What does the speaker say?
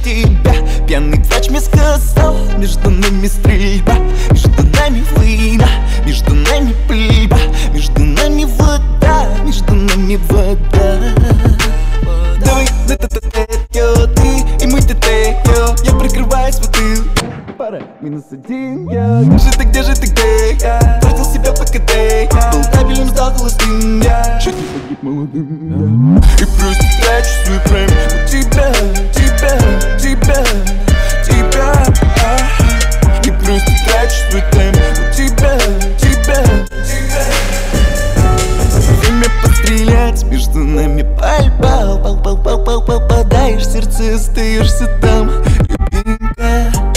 тебя. Пьяный врач мне сказал, между нами стрельба, между нами война, между нами пыльба, между нами вода, между нами вода. Давай, ты и мы я прикрываю свою. Пара, -1, я. Где же ты, где я? Тратил себя по КД, был табелем, стал холостым, я. Чуть не погиб молодым, я. И просто трачу свой прайм у тебя, тебя. И просто трачу свой тайм у тебя. Время пострелять, между нами пальба. Попадаешь в сердце, остаешься там, любимка.